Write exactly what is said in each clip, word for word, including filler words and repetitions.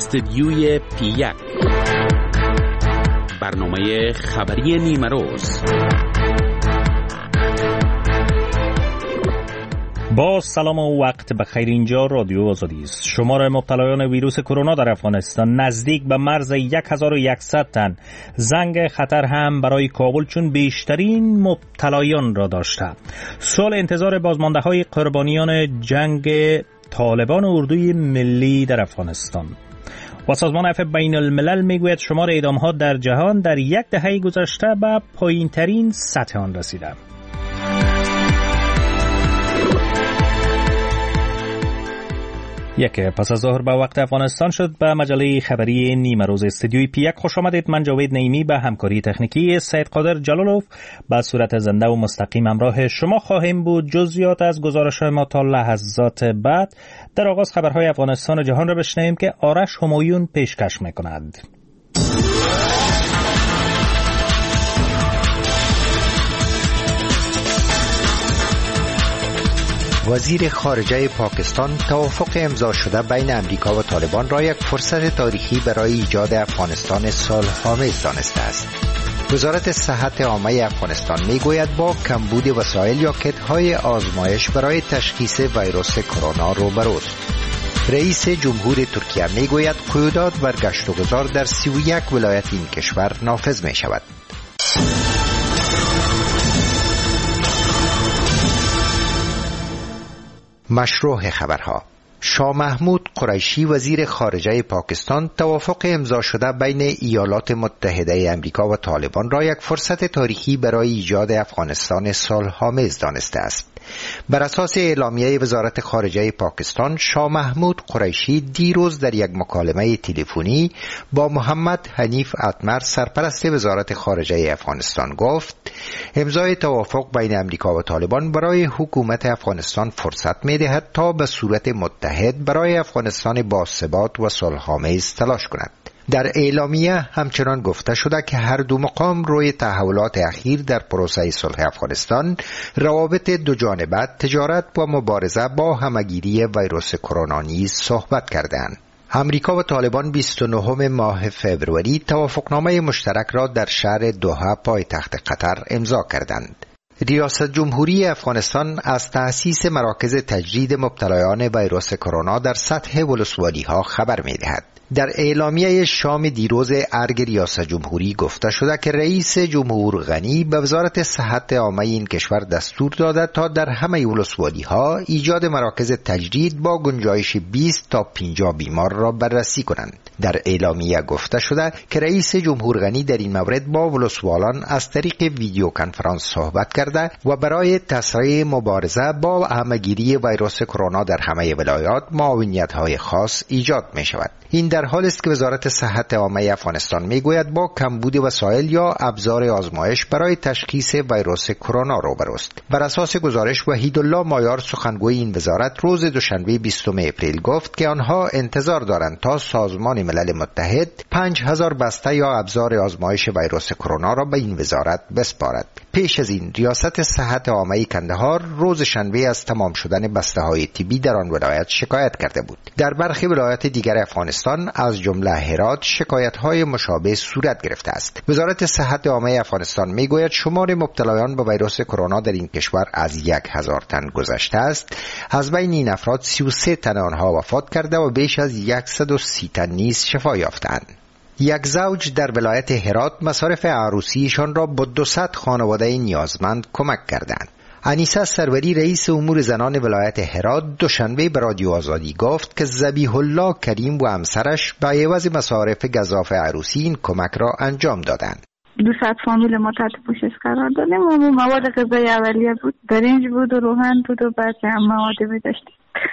استدیوی پی یک، برنامه خبری نیمه روز. با سلام و وقت بخیر. اینجا رادیو آزادی است. شمار مبتلایان ویروس کرونا در افغانستان نزدیک به مرز هزار و صد تن. زنگ خطر هم برای کابل چون بیشترین مبتلایان را داشته. سال انتظار بازمانده‌های قربانیان جنگ طالبان و اردوی ملی در افغانستان. و سازمان عفو بین الملل میگوید شمار اعدام‌ها در جهان در یک دهه گذشته به پایین‌ترین سطح آن رسیده. یک پس از ظهر به وقت افغانستان شد. به مجله خبری نیمه روز استدیوی پی یک خوش آمدید. من جاوید نعیمی به همکاری تکنیکی سید قادر جلالوف به صورت زنده و مستقیم همراه شما خواهیم بود. جزئیات از گزارش ما تا لحظات بعد. در آغاز خبرهای افغانستان و جهان را بشنویم که آرش همایون پیشکش می‌کند. وزیر خارجه پاکستان توافق امضا شده بین امریکا و طالبان را یک فرصت تاریخی برای ایجاد افغانستان صلح‌آمیز دانسته است. وزارت صحت عامه افغانستان میگوید با کمبود وسایل یا کت‌های آزمایش برای تشخیص ویروس کرونا روبروست. رئیس جمهور ترکیه میگوید قیودات بر گشت و گذار در سی و یک ولایت این کشور نافذ می شود. مشروع خبرها. شاه محمود قریشی وزیر خارجه پاکستان توافق امضا شده بین ایالات متحده امریکا و طالبان را یک فرصت تاریخی برای ایجاد افغانستان صلح‌آمیز دانسته است. بر اساس اعلامیه وزارت خارجه پاکستان، شاه محمود قریشی دیروز در یک مکالمه تلفنی با محمد حنیف اتمر سرپرست وزارت خارجه افغانستان گفت امضای توافق بین امریکا و طالبان برای حکومت افغانستان فرصت می‌دهد تا به صورت متحد برای افغانستان باثبات و صلح‌آمیز تلاش کند. در اعلامیه همچنان گفته شده که هر دو مقام روی تحولات اخیر در پروسه صلح افغانستان، روابط دو جانبه، تجارت و مبارزه با همگیری ویروس کرونا نیز صحبت کردند. امریکا و طالبان بیست و نهم ماه فوریه توافقنامه مشترک را در شهر دوحه پایتخت قطر امضا کردند. ریاست جمهوری افغانستان از تأسیس مراکز تجرید مبتلایان ویروس کرونا در سطح ولسوالی‌ها خبر می‌دهد. در اعلامیه شام دیروز ارگ ریاست جمهوری گفته شده که رئیس جمهور غنی به وزارت صحت عامه این کشور دستور داده تا در همه ولسوالی‌ها ایجاد مراکز تجرید با گنجایش بیست تا پنجاه بیمار را بررسی کنند. در اعلامیه گفته شده که رئیس جمهور غنی در این مورد با ولسوالان از طریق ویدیو کنفرانس صحبت کرده و برای تسریع مبارزه با همه‌گیری ویروس کرونا در همه ولایات معاونیت‌های خاص ایجاد می شود. این در حالی است که وزارت صحت عامه افغانستان میگوید با کمبود وسایل یا ابزار آزمایش برای تشخیص ویروس کرونا روبروست. بر اساس گزارش وحیدالله مایار سخنگوی این وزارت روز دوشنبه بیستم اپریل گفت که آنها انتظار دارند تا سازمان ملل متحد پنج هزار بسته یا ابزار آزمایش ویروس کرونا را به این وزارت بسپارد. پیش از این ریاست صحت عامه کندهار روز شنبه از تمام شدن بسته‌های طبی در آن ولایت شکایت کرده بود. در برخی ولایات دیگر افغانستان از جمله هرات شکایت‌های مشابه صورت گرفته است. وزارت صحت عامه افغانستان میگوید شمار مبتلایان به ویروس کرونا در این کشور از یک هزار تن گذشته است. از بین این افراد سی و سه تن آنها وفات کرده و بیش از صد و سی تن نیز شفا یافتند. یک زوج در ولایت هرات مصارف عروسیشان را با دوصد خانواده نیازمند کمک کردند. انیسه سروری رئیس امور زنان ولایت هرات دوشنبه به رادیو آزادی گفت که ذبیح الله کریم و همسرش به عوض مصارف گزاف عروسی این کمک را انجام دادند. دوصد فامیل ما تحت پوشش قرار دادیم و مواد غذایی اولیه بود، برنج بود و روغن بود و بعضی هم مواد داشتیم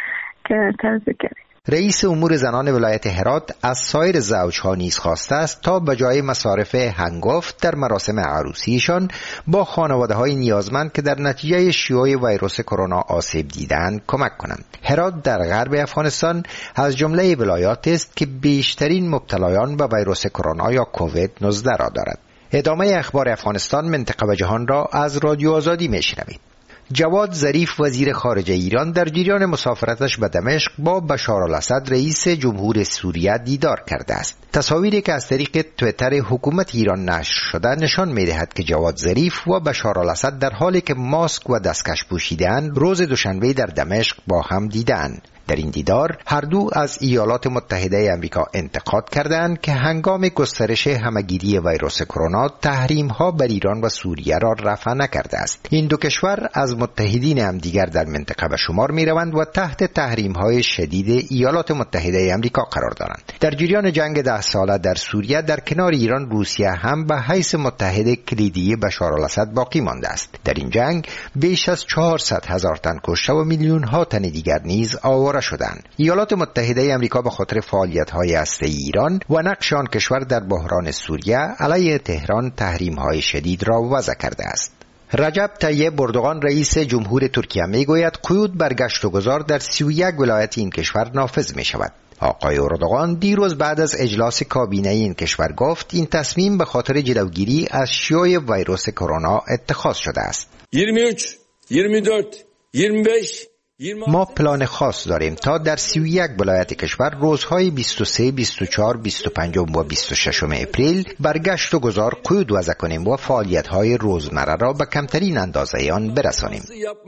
که تازه کردیم. رئیس امور زنان ولایت هرات از سایر زوجها نیز خواسته است تا به جای مصارف هنگفت در مراسم عروسیشان با خانواده‌های نیازمند که در نتیجه شیوع ویروس کرونا آسیب دیدند کمک کنند. هرات در غرب افغانستان از جمله ولایات است که بیشترین مبتلایان به ویروس کرونا یا کووید نوزده را دارد. ادامه اخبار افغانستان، منطقه و جهان را از رادیو آزادی میشنوید. جواد ظریف وزیر خارجه ایران در جریان مسافرتش به دمشق با بشار الاسد رئیس جمهور سوریه دیدار کرده است. تصاویری که از طریق توییتر حکومت ایران نشر شده نشان می‌دهد که جواد ظریف و بشار الاسد در حالی که ماسک و دستکش پوشیده‌اند روز دوشنبه در دمشق با هم دیدند. در این دیدار هر دو از ایالات متحده آمریکا انتقاد کردند که هنگام گسترش همهگیری ویروس کرونا تحریم‌ها بر ایران و سوریه را رفع نکرده است. این دو کشور از متحدین همدیگر در منطقه به شمار می‌روند و تحت تحریم‌های شدید ایالات متحده آمریکا قرار دارند. در جریان جنگ ده ساله در سوریه در کنار ایران روسیه هم به حیث متحد کلیدی بشار الاسد باقی مانده است. در این جنگ بیش از چهارصد هزار تن کشته و میلیون‌ها تن دیگر نیز آواره شدند. ایالات متحده آمریکا به خاطر فعالیت‌های هسته‌ای ایران و نقش آن کشور در بحران سوریه علیه تهران تحریم‌های شدید را وضع کرده است. رجب طیب اردوغان رئیس جمهور ترکیه میگوید قیود بر گشت و گذار در سی و یک ولایت این کشور نافذ می شود. آقای اردوغان دیروز بعد از اجلاس کابینه این کشور گفت این تصمیم به خاطر جلوگیری از شیوع ویروس کرونا اتخاذ شده است. بیست و سه، بیست و چهار، بیست و پنج ما پلان خاص داریم تا در سی و یک ولایت کشور روزهای بیست و سه، بیست و چهار، بیست و پنج و بیست و شش اپریل برگشت و گذار قیود وضع کنیم و فعالیت‌های روزمره را به کمترین اندازه آن برسانیم.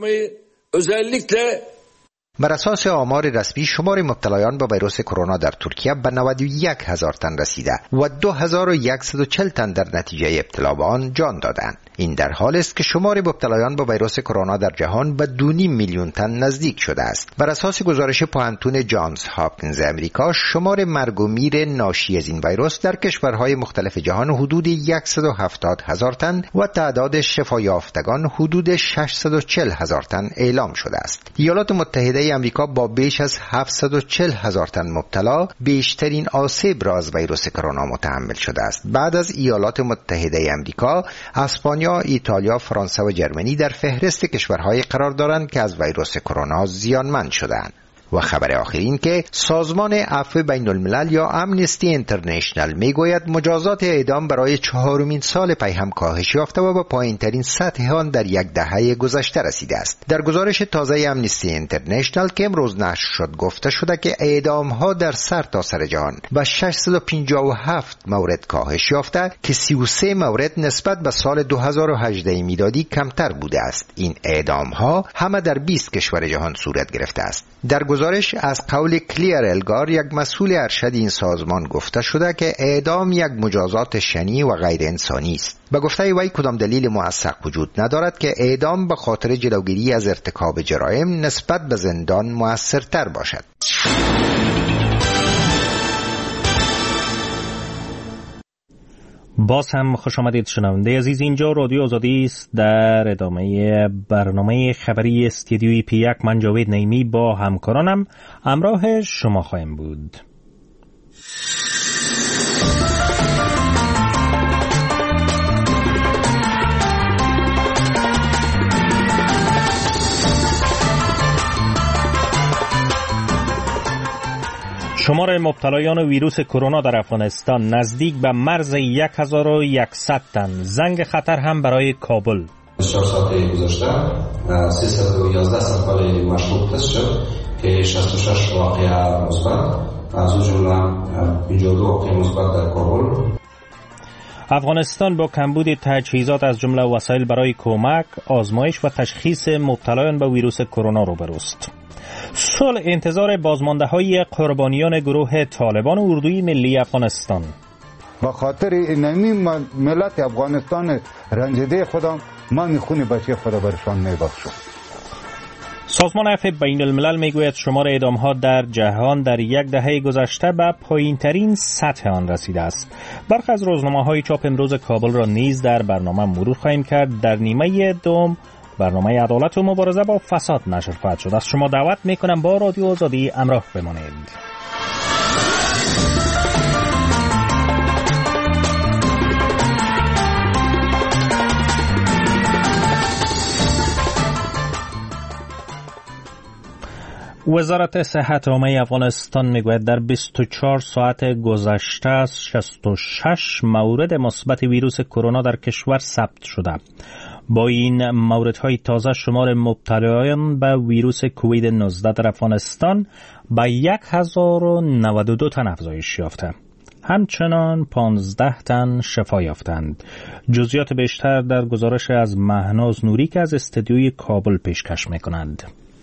بر اساس آمار رسمی شمار مبتلایان به ویروس کرونا در ترکیه به نود و یک هزار تن رسیده و دو هزار و صد و چهل تن در نتیجه ابتلا به آن جان دادند. این در حالی است که شمار مبتلایان به ویروس کرونا در جهان به دو و نیم میلیون تن نزدیک شده است. بر اساس گزارش پوهنتون جانز هاپکینز امریکا شمار مرگ و میر ناشی از این ویروس در کشورهای مختلف جهان حدود صد و هفتاد هزار تن و تعداد شفا یافتگان حدود ششصد و چهل هزار تن اعلام شده است. ایالات متحده آمریکا با بیش از هفتصد و چهل هزار تن مبتلا بیشترین آسیب را از ویروس کرونا متحمل شده است. بعد از ایالات متحده آمریکا، اسپانیا، ایتالیا، فرانسه و جرمنی در فهرست کشورهای قرار دارند که از ویروس کرونا زیانمند شدند. و خبر آخر این که سازمان عفو بین الملل یا امنستی اینترنشنال میگوید مجازات اعدام برای چهارمین سال پی هم کاهش یافته و به پایین ترین سطح آن در یک دهه گذشته رسیده است. در گزارش تازه امنستی اینترنشنال که امروز نشر شد گفته شده که اعدام ها در سر تا سر جهان به ششصد و پنجاه و هفت مورد کاهش یافته که سی و سه مورد نسبت به سال دو هزار و هجده میلادی کمتر بوده است. این اعدام ها همه در بیست کشور جهان صورت گرفته است. در گزارش از قول کلیر الگار یک مسئول ارشد این سازمان گفته شده که اعدام یک مجازات شنیع و غیر انسانی است. به گفته وی کدام دلیل موثق وجود ندارد که اعدام به خاطر جلوگیری از ارتکاب جرایم نسبت به زندان مؤثرتر باشد. باز هم خوش آمدید شنونده عزیز، اینجا رادیو آزادی است. در ادامه برنامه خبری استودیوی پی یک من جاوید نعیمی با همکارانم همراه شما خواهیم بود. شمار مبتلایان ویروس کرونا در افغانستان نزدیک به مرز هزار و صد تن. زنگ خطر هم برای کابل. چهار ساعت گذشته سیصد و یازده سفر مشروط تست شد که شصت و شش واقعه مثبت، از اون جمله پنجاه و دو واقعه مثبت در کابل. افغانستان با کمبود تجهیزات از جمله وسایل برای کمک، آزمایش و تشخیص مبتلایان به ویروس کرونا روبروست. صلح انتظار بازمانده های قربانیان گروه طالبان اردوی ملی افغانستان. با خاطر اینمی ملت افغانستان رنجیده خودم من میخونی بچه خدا برشان میبخشم. سازمان عفو بین الملل میگوید شمار اعدام ها در جهان در یک دهه گذشته به پایین ترین سطح آن رسیده است. برخی از روزنامه های چاپ امروز کابل را نیز در برنامه مرور خواهیم کرد. در نیمه دوم برنامه عدالت و مبارزه با فساد نشر خواهد شد. از شما دعوت میکنم با رادیو آزادی همراه بمانید. وزارت صحت عامه افغانستان میگوید در بیست و چهار ساعت گذشته از شصت و شش مورد مثبت ویروس کرونا در کشور ثبت شده. با این موردهای تازه شمار مبتلایان به ویروس کووید نوزده در افغانستان به هزار و نود و دو تن افزایش یافته. همچنان پانزده تن شفا یافتند. جزئیات بیشتر در گزارش از مهناز نوری که از استودیوی کابل پیشکش می‌کنند.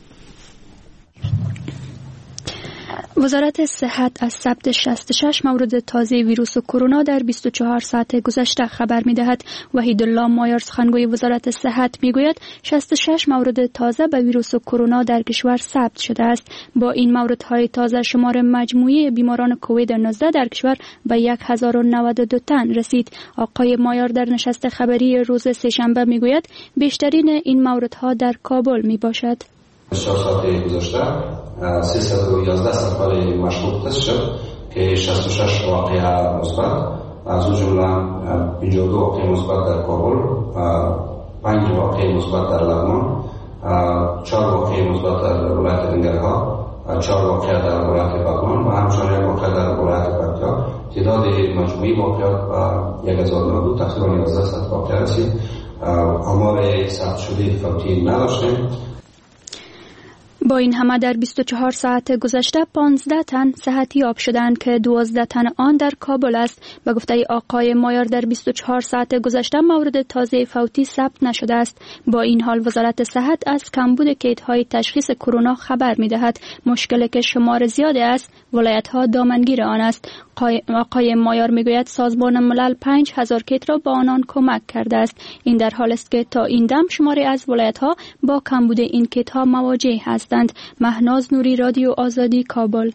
وزارت صحت از ثبت شصت و شش مورد تازه ویروس کرونا در بیست و چهار ساعت گذشته خبر می‌دهد. وحیدالله مایار سخنگوی وزارت صحت می‌گوید شصت و شش مورد تازه به ویروس کرونا در کشور ثبت شده است. با این موردهای تازه شمار مجموعی بیماران کووید نوزده در کشور به هزار و نود و دو تن رسید. آقای مایار در نشست خبری روز سه‌شنبه می‌گوید بیشترین این موردها در کابل می‌باشد. چهار ساعت گذشته سیصد و یازده سمپل مشروط تست شد که شصت و شش واقعه مثبت، از اون جمله پنجاه و دو واقعه مثبت در کابل، پنج واقعه مثبت در لغمان، چهار واقعه مثبت در ولایت ننگرهار، چهار واقعه در ولایت بغلان و همچنین یک واقعه در ولایت پکتیا. تعداد مجموعی واقعات به هزار و نود و دو تقریبا یازده صد واقعه رسید. آمار ثبت شده فوتی نداشتیم. با این همه در بیست و چهار ساعت گذشته پانزده تن صحت یاب شدند که دوازده تن آن در کابل است. به گفته آقای مایار در بیست و چهار ساعت گذشته مورد تازه فوتی ثبت نشده است. با این حال وزارت صحت از کمبود کیت‌های تشخیص کرونا خبر می‌دهد. مشکلی که شمار زیاد است ولایت‌ها دامنگیر آن است. آقای مایار میگوید سازمان ملل پنج هزار کیت را با آنان کمک کرده است. این در حالی است که تا این دم شماری از ولایت‌ها با کمبود این کیت‌ها مواجه هستند. مهناز نوری، رادیو آزادی، کابل.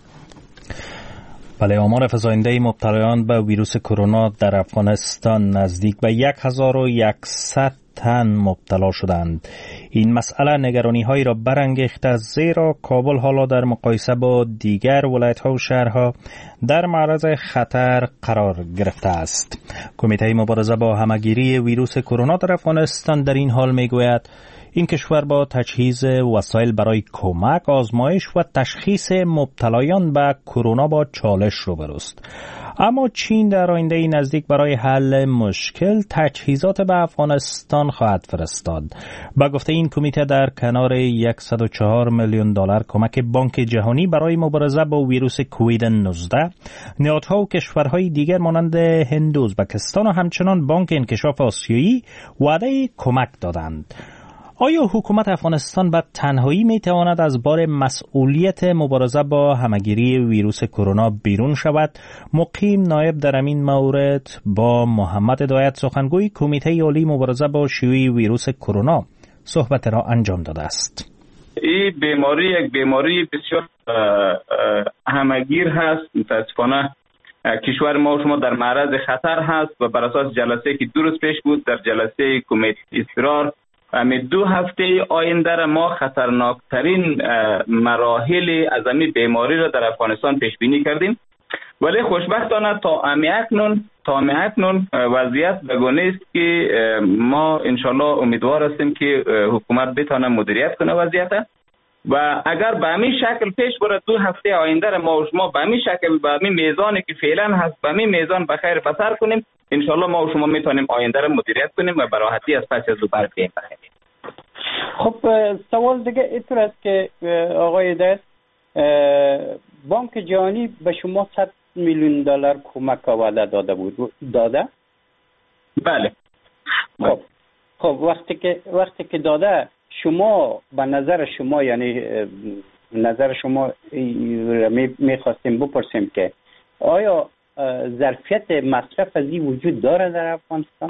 بله، آمار فزاینده مبتلایان به ویروس کرونا در افغانستان نزدیک به هزار و صد تن مبتلا شدند. این مسئله نگرانی هایی را برانگیخته زیرا کابل حالا در مقایسه با دیگر ولایت ها و شهرها در معرض خطر قرار گرفته است. کمیته مبارزه با همهگیری ویروس کرونا در افغانستان در این حال میگوید این کشور با تجهیز وسایل برای کمک، آزمایش و تشخیص مبتلایان به کرونا با چالش روبروست. اما چین در آینده نزدیک برای حل مشکل تجهیزات به افغانستان خواهد فرستاد. با گفته این کمیته در کنار صد و چهار میلیون دلار کمک بانک جهانی برای مبارزه با ویروس کووید نوزده، نهادها و کشورهای دیگر مانند هند و ازبکستان و همچنان بانک انکشاف آسیایی وعده کمک دادند. آیا حکومت افغانستان به تنهایی می تواند از بار مسئولیت مبارزه با همهگیری ویروس کرونا بیرون شود؟ مقیم نایب در این مورد با محمد هدایت سخنگوی کمیته عالی مبارزه با شیوع ویروس کرونا صحبت را انجام داده است. این بیماری یک بیماری بسیار همهگیر هست. متاسفانه کشور ما و شما در معرض خطر هست و بر اساس جلسه که دو روز پیش بود در جلسه کمیته اضطرار همین دو هفته آینده را ما خطرناکترین مراحل از این بیماری را در افغانستان پیش بینی کردیم، ولی خوشبختانه تا اکنون تا اکنون وضعیت بگونه است که ما انشالله امیدوار هستیم که حکومت بتونه مدیریت کنه وضعیت و اگر به همین شکل پیش بره دو هفته آینده را ما و شما به همین شکل به همین میزانی که فعلا هست به همین میزان به خیر بسر کنیم، انشالله ما و شما میتونیم آینده را مدیریت کنیم و به راحتی از پس از او بر بیاییم. خب سوال دیگه اینطور است که آقای هدایت، بانک جهانی به شما صد میلیون دلار کمک وعده داده بود، داده؟ بله. خب خب وقتی که وقتی که داده، شما به نظر شما یعنی نظر شما میخواستیم بپرسیم که آیا ظرفیت مصرف از این وجود داره در افغانستان؟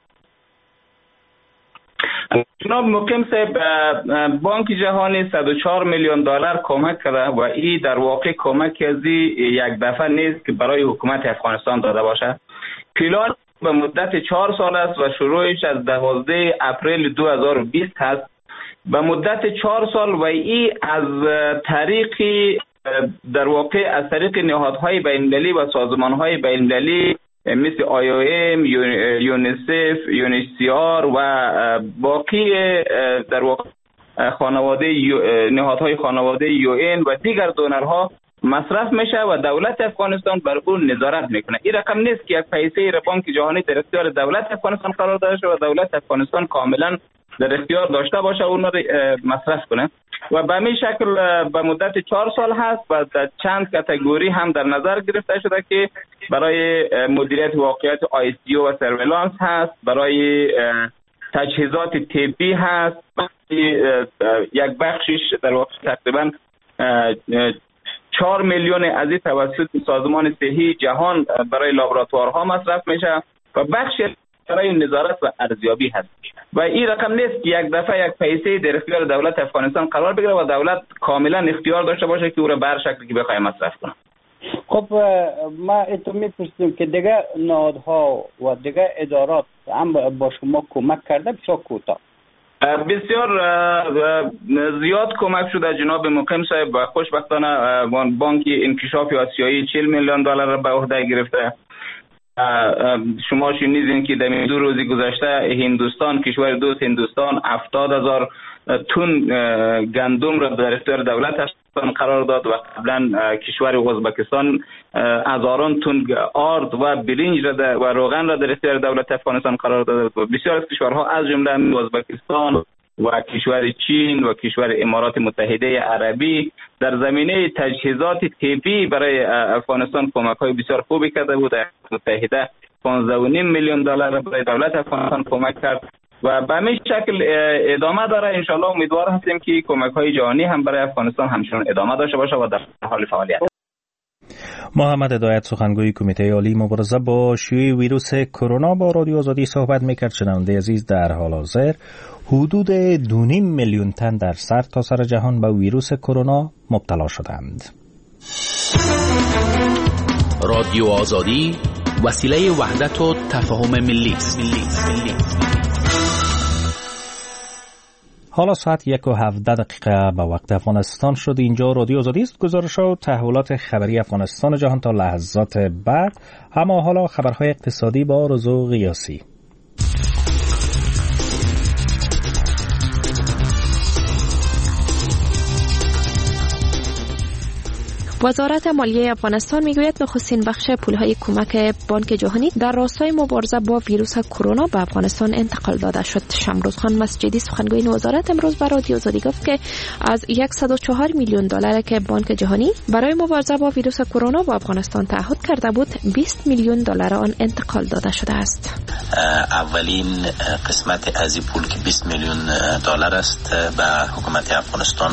جناب مقیم صاحب، بانک جهانی صد و چهار میلیون دلار کمک کرده و این در واقع کمک از یک دفعه نیست که برای حکومت افغانستان داده باشه. پلان به مدت چهار سال است و شروعش از دوازده اپریل دو هزار و بیست هست. به مدت چهار سال و این از طریق در واقع از طریق نهادهای بین‌المللی و سازمانهای بین‌المللی مثل آی او ام، یونیسف، یونیسیار و باقی در واقع خانواده نهادهای خانواده یو این و دیگر دونرها مصرف میشه و دولت افغانستان بر اون نظارت میکنه. این رقم نیست که یک پیسه را بانک جهانی در اختیار دولت افغانستان قرار داده شه و دولت افغانستان کاملا در اختیار داشته باشه اون را مصرف کنه و به همین شکل به مدت چهار سال هست و در چند کاتگوری هم در نظر گرفته شده که برای مدیریت واقعیت آی اس دی او و سرویلانس هست، برای تجهیزات طبی هست، یک بخشش در واقع تقریبا چهار میلیون از این توسط سازمان صحی جهان برای لابراتوارها مصرف میشه و بخش برای نظارت و ارزیابی هست و این رقم نیست که یک دفعه یک پیسه در اختیار دولت افغانستان قرار بگیره و دولت کاملا اختیار داشته باشه که او را بر شکلی که بخواد مصرف کنه. خب ما اتو میپرسیم که دیگه نهادها و دیگه ادارات هم با شما کمک کرده بسیار کوتاه؟ بسیار زیاد کمک شده جناب مقیم صاحب و خوشبختانه بانک انکشاف آسیایی چهل میلیون دلار را به عهده گرفته. شما شنیدین که در دو روزی گذشته هندوستان، کشور دوست هندوستان هفتاد هزار تن گندم را در اختیار دولت قرار داد و قبلا کشور ازبکستان هزاران تن آرد و برنج را و روغن را در اختیار دولت افغانستان قرار داد و بسیار از کشورها از جمله ازبکستان و کشور چین و کشور امارات متحده عربی در زمینه تجهیزات طبی برای افغانستان کمک‌های بسیار خوبی کرده بود. متحده پانزده و نیم میلیون دلار برای دولت افغانستان کمک کرد و به همین شکل ادامه داره. انشالله امیدوار هستیم که کمک‌های جهانی هم برای افغانستان همچنان ادامه داشته باشه و در حال فعالیت. محمد هدایت سخنگوی کمیته عالی مبارزه با شیوع ویروس کرونا با رادیو آزادی صحبت میکرد. شنونده عزیز، در حال حاضر حدود دو نیم میلیون تن در سرتاسر سر جهان به ویروس کرونا مبتلا شدند. رادیو آزادی وسیله وحدت و تفاهم ملی است. حالا ساعت یک و هفده دقیقه به وقت افغانستان شد. اینجا رادیو آزادی است. گزارش‌ها و تحولات خبری افغانستان جهان تا لحظات بعد. اما حالا خبرهای اقتصادی با رضا قیاسی. وزارت مالیه افغانستان میگوید نخستین بخش پولهای کمک بانک جهانی در راستای مبارزه با ویروس کرونا به افغانستان انتقال داده شد. شمروز خان مسجدی سخنگوی این وزارت امروز به رادیو آزادی گفت که از صد و چهار میلیون دلار که بانک جهانی برای مبارزه با ویروس کرونا با افغانستان تعهد کرده بود، بیست میلیون دلار آن انتقال داده شده است. اولین قسمت از این پول که بیست میلیون دلار است به حکومت افغانستان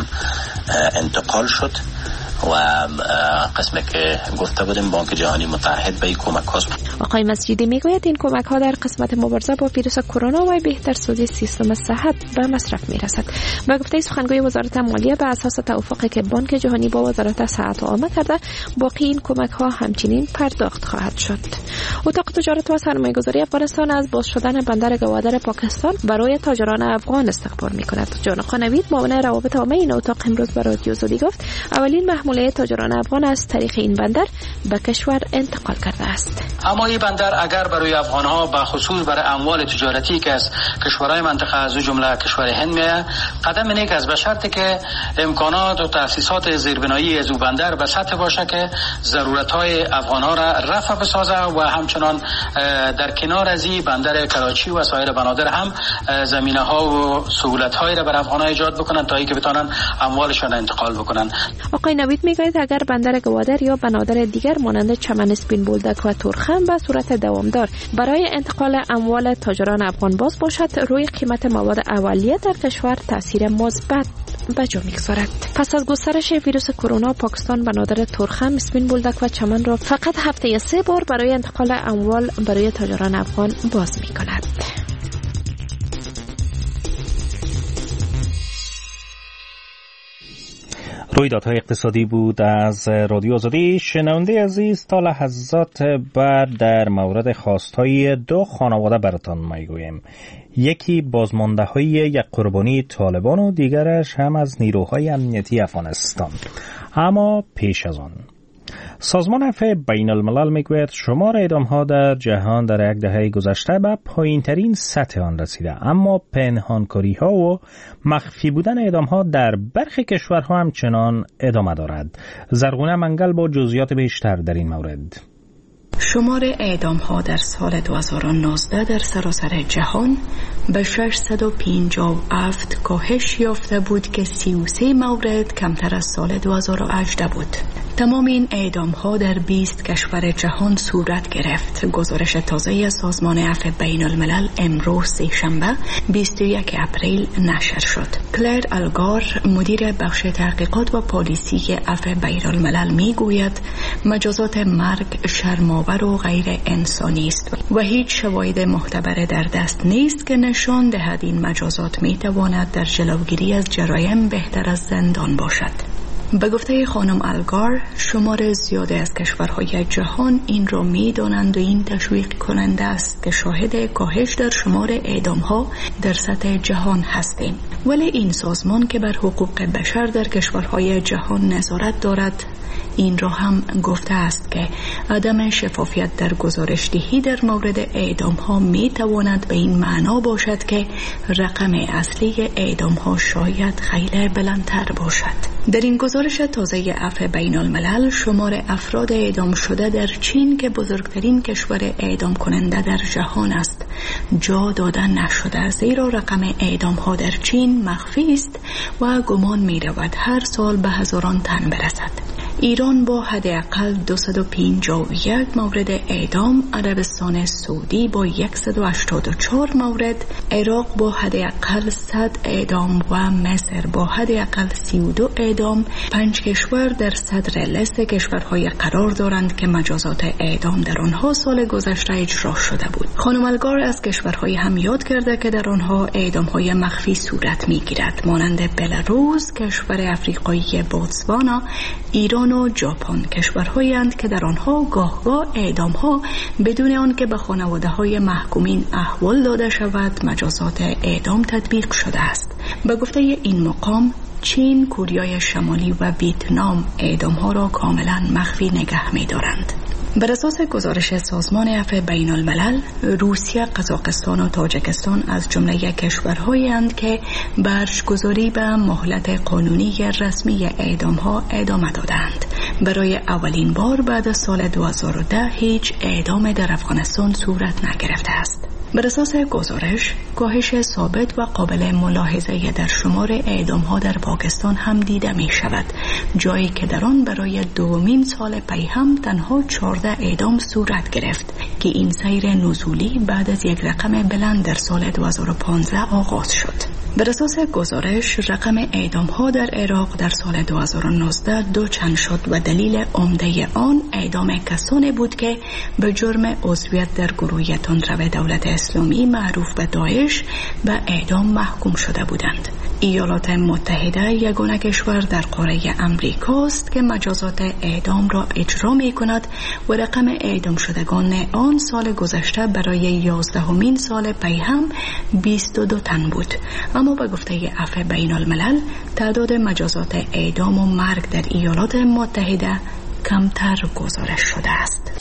انتقال شد و قسمی که گفته بودیم بانک جهانی متعهد به این کمک هاست. آقای مسجدی میگوید این کمک ها در قسمت مبارزه با ویروس کرونا و بهتر سازی سیستم صحت به مصرف میرسد. با گفته سخنگوی وزارت مالیه به اساس توافقی که بانک جهانی با وزارت صحت عامه کرده، باقی این کمک ها همچنین پرداخت خواهد شد. اتاق تجارت و سرمایه‌گذاری افغانستان از باز شدن بندر گوادر پاکستان برای تاجران افغان استقبال میکند. جان خانوید معاون روابط عامه این اتاق امروز به رادیو آزادی گفت اولین محموله تاجران افغان از طریق این بندر به کشور انتقال کرده است. اما این بندر اگر برای افغان‌ها به خصوص برای اموال تجارتی که از کشورهای منطقه از جمله کشور هند میاد قدم نیک است، به شرطی که امکانات و تأسیسات زیربنایی از او بندر به سطح باشه که ضرورت‌های افغان‌ها را رفع بسازه و همچنان در کنار از این بندر کراچی و سایر بنادر هم زمینه‌ها و سهولت‌هایی را بر افغان‌ها ایجاد بکنن تا اینکه بتونن اموالشان انتقال بکنن. آقای نوید میگوید اگر بندر گوادر یا بنادر دیگر مانند چمن اسپین بولدک و تورخم به صورت دوامدار برای انتقال اموال تاجران افغان باز باشد، روی قیمت مواد اولیه در کشور تاثیر مثبت به جا میگذارد. پس از گسترش ویروس کرونا، پاکستان بنادر تورخم، اسپین بولدک و چمن را فقط هفته سه بار برای انتقال اموال برای تاجران افغان باز میکند. رویدادهای اقتصادی بود از رادیو آزادی. شنونده عزیز، تا لحظات بعد در مورد خواستهای دو خانواده براتان میگویم. یکی بازمانده های یک قربانی طالبان و دیگرش هم از نیروهای امنیتی افغانستان. اما پیش از آن سازمان عفو بین الملل میگوید شمار اعدام‌ها در جهان در یک دهه گذشته به پایین‌ترین سطح آن رسیده، اما پنهانکاری‌ها و مخفی بودن اعدام‌ها در برخی کشورها همچنان ادامه دارد. زرغونه منگل با جزئیات بیشتر در این مورد. شمار اعدام ها در سال دو هزار و نوزده در سراسر جهان به ششصد و پنجاه و هفت کاهش یافته بود که سی و سه مورد کمتر از سال دو هزار و هجده بود. تمام این اعدام ها در بیست کشور جهان صورت گرفت. گزارش تازه سازمان عفو بین الملل امروز سه‌شنبه بیست و یک اپریل نشر شد. کلر الگار مدیر بخش تحقیقات و پالیسی عفو بین الملل می گوید مجازات مرگ شرم‌آور و غیر انسانی است و هیچ شواهد معتبر در دست نیست که نشان دهد این مجازات می تواند در جلوگیری از جرایم بهتر از زندان باشد. به گفته خانم الگار شمار زیاده از کشورهای جهان این را می دانند و این تشویق کننده است که شاهد کاهش در شمار اعدام ها در سطح جهان هستیم، ولی این سازمان که بر حقوق بشر در کشورهای جهان نظارت دارد این را هم گفته است که عدم شفافیت در گزارش‌دهی در مورد اعدام ها می تواند به این معنا باشد که رقم اصلی اعدام ها شاید خیلی بلندتر باشد. در این گزارش تازه عفو بین الملل شمار افراد اعدام شده در چین که بزرگترین کشور اعدام کننده در جهان است جا داده نشده، زیرا رقم اعدام ها در چین مخفی است و گمان می رود هر سال به هزاران تن برسد. ایران با حداقل دویست و پنجاه و یک مورد اعدام، عربستان سعودی با صد و هشتاد و چهار مورد، عراق با حداقل صد اعدام و مصر با حداقل سی و دو اعدام. پنج کشور در صدر لیست کشورهای قرار دارند که مجازات اعدام در آنها سال گذشته اجرا شده بود. خانم الگار از کشورهای هم یاد کرده که در آنها اعدام‌های مخفی صورت می‌گیرد، مانند بلاروس، کشور افریقایی بوتسوانا، ایران و ژاپن. کشورهایی اند که در آنها گاه-گاه اعدام‌ها بدون آنکه به خانواده‌های محکومین احوال داده شود مجازات اعدام تطبیق شده است. به گفته این مقام چین، کوریای شمالی و ویتنام اعدام‌ها را کاملا مخفی نگه می‌دارند. بر اساس گزارش سازمان عفو بین الملل، روسیه، قزاقستان و تاجیکستان از جمله کشورهایی اند که برگزاری به مهلت قانونی رسمی اعدام‌ها ادامه دادند. برای اولین بار بعد از سال دو هزار و ده هیچ اعدام در افغانستان صورت نگرفته است. بر اساس گزارش، کاهش ثابت و قابل ملاحظه در شمار اعدام‌ها در پاکستان هم دیده می شود، جایی که در آن برای دومین سال پی هم تنها چهارده اعدام صورت گرفت که این سیر نزولی بعد از یک رقم بلند در سال دو هزار و پانزده آغاز شد. بر اساس گزارش، رقم اعدام‌ها در عراق در سال دو هزار و نوزده دو چند شد و دلیل عمده آن اعدام کسانی بود که به جرم عضویت در گروه تندرو دولت اسلامی معروف به داعش به اعدام محکوم شده بودند. ایالات متحده یگانه کشور در قاره امریکا است که مجازات اعدام را اجرا می کند و رقم اعدام شدگان آن سال گذشته برای یازدهمین سال پی هم بیست و دو تن بود. اما به گفته عفو بین الملل تعداد مجازات اعدام و مرگ در ایالات متحده کمتر گزارش شده است.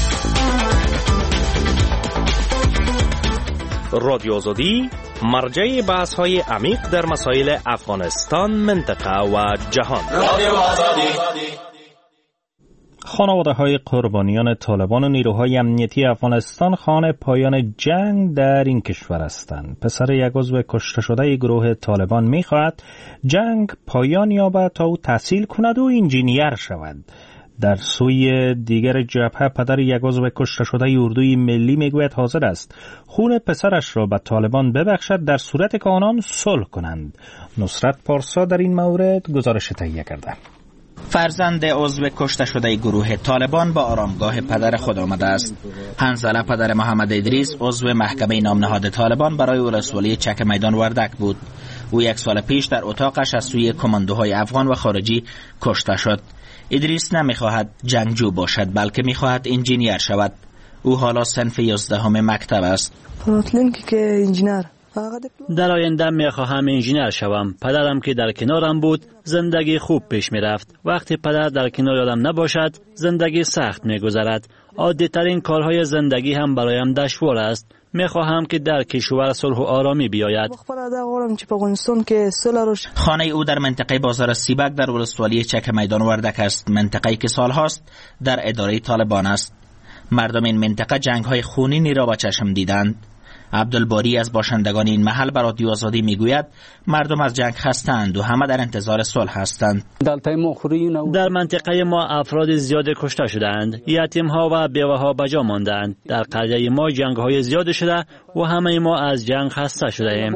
رادیو آزادی مرجع بحث های عمیق در مسائل افغانستان، منطقه و جهان. رادیو آزادی. خانواده های قربانیان طالبان و نیروهای امنیتی افغانستان خواهان پایان جنگ در این کشور هستند. پسر یک عضو کشته شده گروه طالبان می خواهد جنگ پایان یابد تا او تحصیل کند و انجینیر شود. در سوی دیگر جبهه پدر یک عضو کشته شده اردوی ملی میگوید حاضر است خون پسرش را به طالبان ببخشد در صورت که آنان صلح کنند. نصرت پارسا در این مورد گزارش تهیه کرده. فرزند عضو کشته شده گروه طالبان با آرامگاه پدر خود آمده است. حنظله پدر محمد ادریس عضو محکمه نام نهاد طالبان برای ولسوالی چک میدان وردک بود. او یک سال پیش در اتاقش از سوی کماندوهای افغان و خارجی کشته شد. ادریس نمیخواهد جنگجو باشد بلکه میخواهد انجینیر شود. او حالا صنف یازدهم مکتب است. راتلونکی که انجینیر در آینده می خواهم انجینر شوم. پدرم که در کنارم بود زندگی خوب پیش می رفت. وقتی پدر در کنار آدم نباشد زندگی سخت می گذرد. عادی ترین کارهای زندگی هم برایم دشوار است. می خواهم که در کشور صلح و آرامی بیاید. خانه او در منطقه بازار سیبک در ولسوالی چک میدان وردک است. منطقه‌ای که سالهاست در اداره طالبان است. مردم این منطقه جنگ‌های خونینی را با چشم دیدند. عبدالباری از باشندگان این محل به رادیو آزادی میگوید مردم از جنگ خستند و همه در انتظار صلح هستند. در منطقه ما افراد زیاد کشته شدند. یتیم ها و بیوه ها بجا ماندند. در قریه ما جنگ های زیاد شده و همه ما از جنگ خسته شده ایم.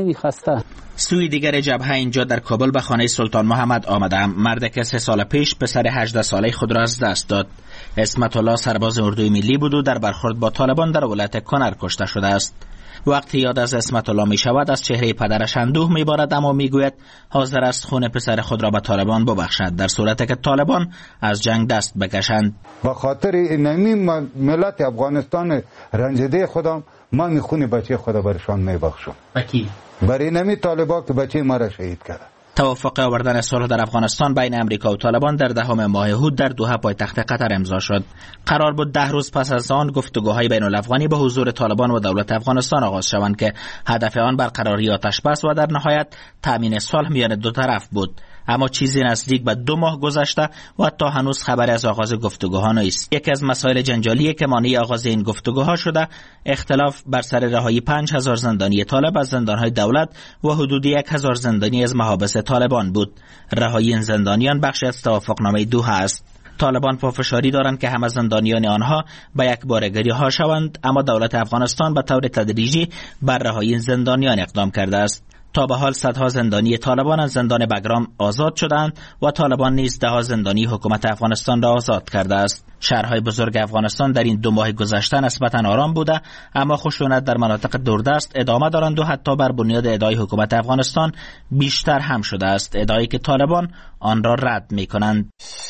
سوی دیگر جبهه اینجا در کابل به خانه سلطان محمد آمدم. مرد که سه سال پیش پسر هجده ساله خود را از دست داد. اسمت الله سرباز اردوی ملی بود و در برخورد با طالبان در ولایت کنر کشته شده است. وقتی یاد از اسمت الله می شود از چهره پدرش اندوه می بارد، اما می گوید حاضر است خون پسر خود را به طالبان ببخشد در صورتی که طالبان از جنگ دست بکشند. به خاطر اینمی ملت افغانستان رنجیده خودم من خون بچه خدا برشان می بخشم. بکی برای اینمی طالبا که بچه ما را شهید کرد. توافق آوردن صلح در افغانستان بین امریکا و طالبان در دهم ماه هود در دوحه پایتخت قطر امضا شد. قرار بود ده روز پس از آن گفتگوهای بین الافغانی به حضور طالبان و دولت افغانستان آغاز شوند که هدف آن برقراری آتش بس و در نهایت تامین صلح میان دو طرف بود. اما چیزی نزدیک به دو ماه گذشته و تا هنوز خبری از آغاز گفتگوها نیست. یکی از مسائل جنجالی که مانع آغاز این گفتگوها شده اختلاف بر سر رهایی پنج هزار زندانی طالب از زندانهای دولت و حدود یک هزار زندانی از محابس طالبان بود. رهایی این زندانیان بخشی از توافقنامه دوحه است. طالبان پافشاری دارند که همه زندانیان آنها به یک بارگیری ها شوند، اما دولت افغانستان به طور تدریجی بر رهایی این زندانیان اقدام کرده است. تا به حال صدها زندانی طالبان از زندان بگرام آزاد شدند و طالبان نیز ده ها زندانی حکومت افغانستان را آزاد کرده است. شهرهای بزرگ افغانستان در این دو ماه گذشته نسبتاً آرام بوده، اما خشونت در مناطق دوردست ادامه دارند و حتی بر بنیاد ادعای حکومت افغانستان بیشتر هم شده است، ادعایی که طالبان آن را رد می کنند.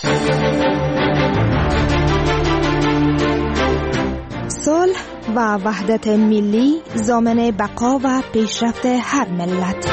صلح و وحدت ملی ضامن بقا و پیشرفت هر ملت.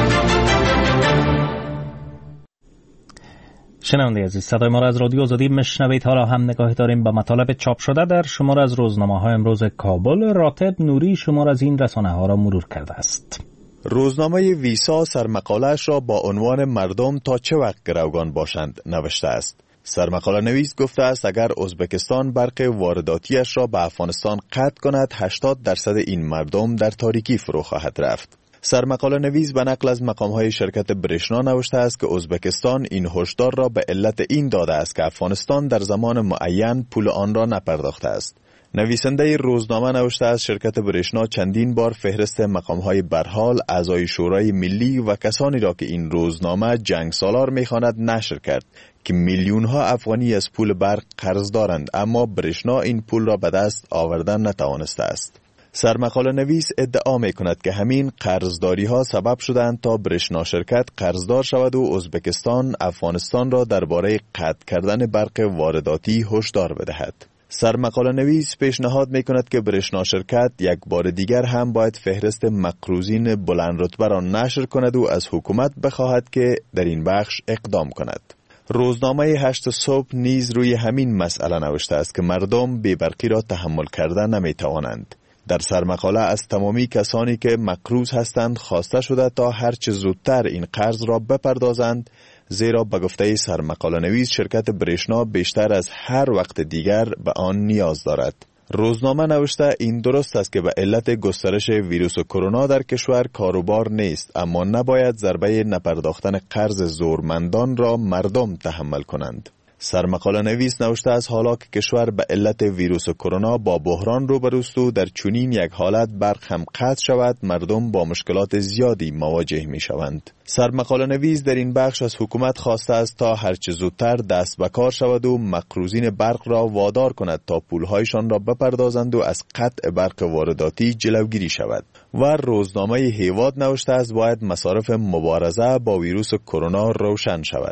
شنونده عزیز، صدای ما را از رادیو آزادی میشنوید. حالا هم نگاهی داریم به مطالب چاپ شده در شماره از روزنامه‌های امروز کابل. راتب نوری شماره از این رسانه‌ها را مرور کرده است. روزنامه ویسا سرمقاله‌اش را با عنوان مردم تا چه وقت گروگان باشند نوشته است. سرمقاله نویس گفته است اگر ازبکستان برق وارداتیش را به افغانستان قطع کند هشتاد درصد این مردم در تاریکی فرو خواهد رفت. سرمقاله نویس به نقل از مقامهای شرکت برشنا نوشته است که ازبکستان این هشدار را به علت این داده است که افغانستان در زمان معین پول آن را نپرداخته است. نویسنده روزنامه نوشته است شرکت برشنا چندین بار فهرست مقامهای برحال، اعضای شورای ملی و کسانی را که این روزنامه جنگ سالار می‌خواند نشر کرد که میلیون‌ها افغانی از پول برق قرض دارند، اما برشنا این پول را به دست آوردن نتوانسته است. سرمقاله نویس ادعا می کند که همین قرضداری ها سبب شدند تا برشنا شرکت قرضدار شود و ازبکستان افغانستان را درباره قطع کردن برق وارداتی هشدار بدهد. سرمقاله نویس پیشنهاد می کند که برشنا شرکت یک بار دیگر هم باید فهرست مقروضین بلند رتبه را نشر کند و از حکومت بخواهد که در این بخش اقدام کند. روزنامه هشت صبح نیز روی همین مسئله نوشته است که مردم بی‌برقی را تحمل کردن نمی توانند. در سرمقاله از تمامی کسانی که مقروض هستند خواسته شده تا هرچه زودتر این قرض را بپردازند، زیرا به گفته سرمقاله نویس شرکت برشنا بیشتر از هر وقت دیگر به آن نیاز دارد. روزنامه نوشته این درست است که به علت گسترش ویروس کرونا در کشور کاروبار نیست، اما نباید ضربه نپرداختن قرض زورمندان را مردم تحمل کنند. سرمقاله نویس نوشته است حالا که کشور به علت ویروس کرونا با بحران روبروست و در چنین یک حالت برق هم قطع شود، مردم با مشکلات زیادی مواجه می شوند. سرمقاله نویس در این بخش از حکومت خواسته است تا هرچه زودتر دست به کار شود و مقروضین برق را وادار کند تا پولهایشان را بپردازند و از قطع برق وارداتی جلوگیری شود. و روزنامه هیواد نوشته است باید مصارف مبارزه با ویروس کرونا روشن شود.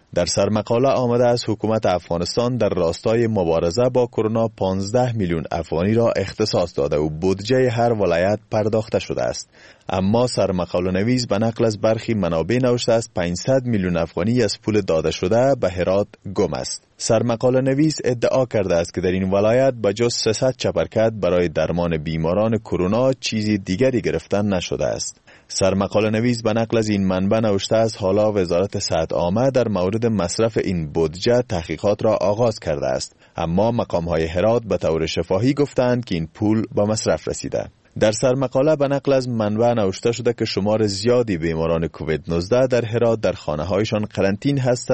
در سرمقاله آمده است حکومت افغانستان در راستای مبارزه با کرونا پانزده میلیون افغانی را اختصاص داده و بودجه هر ولایت پرداخته شده است. اما سرمقاله نویس به نقل از برخی منابع نوشته است پانصد میلیون افغانی از پول داده شده به هرات گم است. سرمقاله نویس ادعا کرده است که در این ولایت به جز سیصد چپرکت برای درمان بیماران کرونا چیزی دیگری گرفتن نشده است. سرمقاله نویس به نقل از این منبع نوشته است حالا وزارت صحت عامه در مورد مصرف این بودجه تحقیقات را آغاز کرده است، اما مقام‌های هرات به طور شفاهی گفتند که این پول به مصرف رسیده. در سرمقاله به نقل از منبع نوشته شده که شمار زیادی بیماران کووید نوزده در هرات در خانه‌هایشان قرنطین هستند